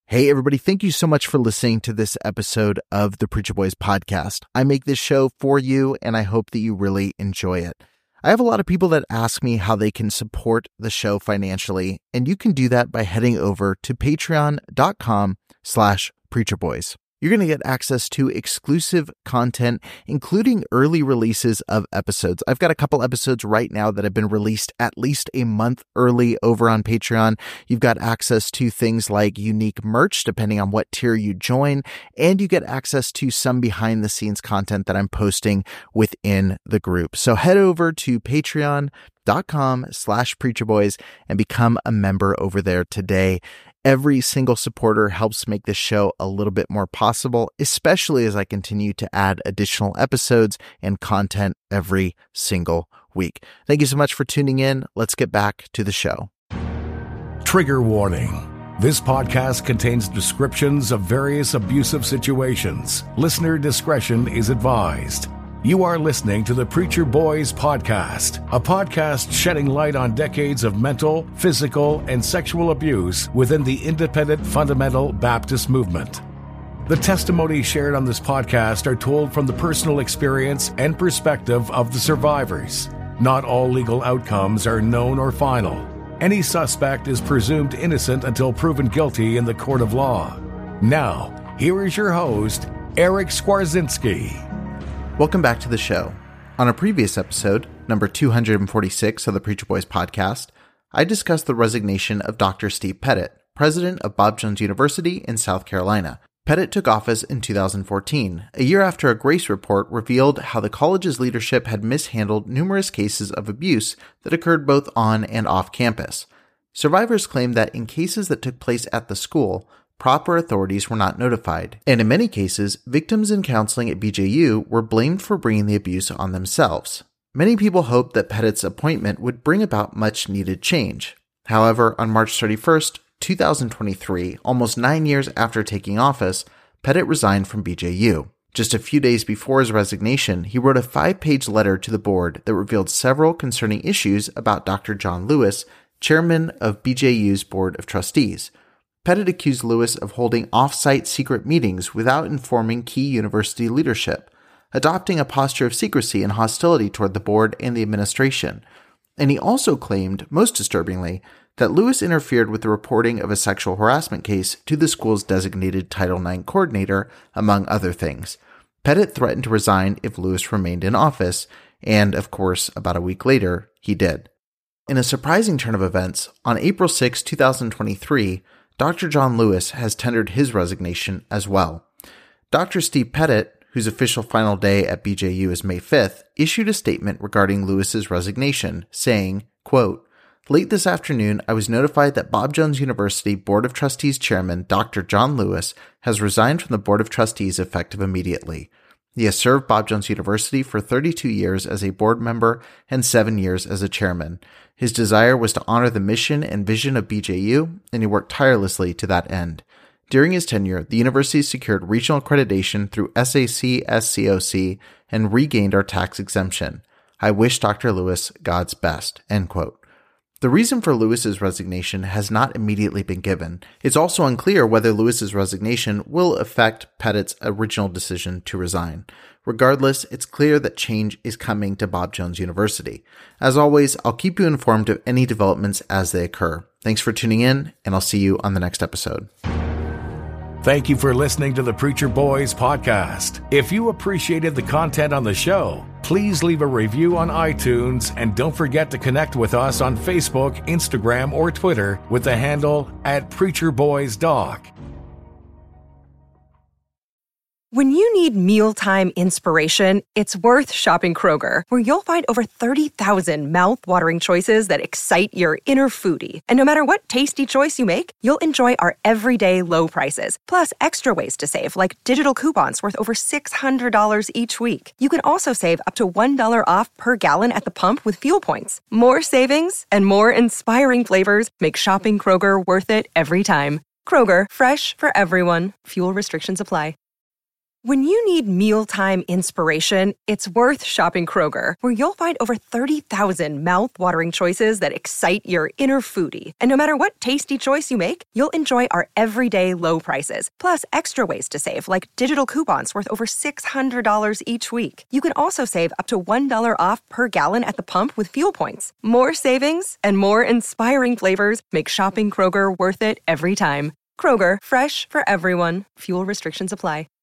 Hey, everybody. Thank you so much for listening to this episode of the Preacher Boys podcast. I make this show for you, and I hope that you really enjoy it. I have a lot of people that ask me how they can support the show financially, and you can do that by heading over to patreon.com/preacherboys. You're going to get access to exclusive content, including early releases of episodes. I've got a couple episodes right now that have been released at least a month early over on Patreon. You've got access to things like unique merch, depending on what tier you join, and you get access to some behind-the-scenes content that I'm posting within the group. So head over to patreon.com/preacherboys and become a member over there today. Every single supporter helps make this show a little bit more possible, especially as I continue to add additional episodes and content every single week. Thank you so much for tuning in. Let's get back to the show. Trigger warning. This podcast contains descriptions of various abusive situations. Listener discretion is advised. You are listening to the Preacher Boys podcast, a podcast shedding light on decades of mental, physical, and sexual abuse within the independent fundamental Baptist movement. The testimonies shared on this podcast are told from the personal experience and perspective of the survivors. Not all legal outcomes are known or final. Any suspect is presumed innocent until proven guilty in the court of law. Now, here is your host, Eric Skwarczynski. Welcome back to the show. On a previous episode, number 246 of the Preacher Boys podcast, I discussed the resignation of Dr. Steve Pettit, president of Bob Jones University in South Carolina. Pettit took office in 2014, a year after a Grace report revealed how the college's leadership had mishandled numerous cases of abuse that occurred both on and off campus. Survivors claimed that in cases that took place at the school, proper authorities were not notified, and in many cases, victims in counseling at BJU were blamed for bringing the abuse on themselves. Many people hoped that Pettit's appointment would bring about much-needed change. However, on March 31st, 2023, almost 9 years after taking office, Pettit resigned from BJU. Just a few days before his resignation, he wrote a 5-page letter to the board that revealed several concerning issues about Dr. John Lewis, chairman of BJU's Board of Trustees. Pettit accused Lewis of holding off-site secret meetings without informing key university leadership, adopting a posture of secrecy and hostility toward the board and the administration. And he also claimed, most disturbingly, that Lewis interfered with the reporting of a sexual harassment case to the school's designated Title IX coordinator, among other things. Pettit threatened to resign if Lewis remained in office, and, of course, about a week later, he did. In a surprising turn of events, on April 6, 2023, Dr. John Lewis has tendered his resignation as well. Dr. Steve Pettit, whose official final day at BJU is May 5th, issued a statement regarding Lewis's resignation, saying, quote, "Late this afternoon, I was notified that Bob Jones University Board of Trustees Chairman Dr. John Lewis has resigned from the Board of Trustees effective immediately. He has served Bob Jones University for 32 years as a board member and 7 years as a chairman. His desire was to honor the mission and vision of BJU, and he worked tirelessly to that end. During his tenure, the university secured regional accreditation through SAC-SCOC and regained our tax exemption. I wish Dr. Lewis God's best." End quote. The reason for Lewis's resignation has not immediately been given. It's also unclear whether Lewis's resignation will affect Pettit's original decision to resign. Regardless, it's clear that change is coming to Bob Jones University. As always, I'll keep you informed of any developments as they occur. Thanks for tuning in, and I'll see you on the next episode. Thank you for listening to the Preacher Boys podcast. If you appreciated the content on the show, please leave a review on iTunes and don't forget to connect with us on Facebook, Instagram, or Twitter with the handle @PreacherBoysDoc. When you need mealtime inspiration, it's worth shopping Kroger, where you'll find over 30,000 mouth-watering choices that excite your inner foodie. And no matter what tasty choice you make, you'll enjoy our everyday low prices, plus extra ways to save, like digital coupons worth over $600 each week. You can also save up to $1 off per gallon at the pump with fuel points. More savings and more inspiring flavors make shopping Kroger worth it every time. Kroger, fresh for everyone. Fuel restrictions apply. When you need mealtime inspiration, it's worth shopping Kroger, where you'll find over 30,000 mouth-watering choices that excite your inner foodie. And no matter what tasty choice you make, you'll enjoy our everyday low prices, plus extra ways to save, like digital coupons worth over $600 each week. You can also save up to $1 off per gallon at the pump with fuel points. More savings and more inspiring flavors make shopping Kroger worth it every time. Kroger, fresh for everyone. Fuel restrictions apply.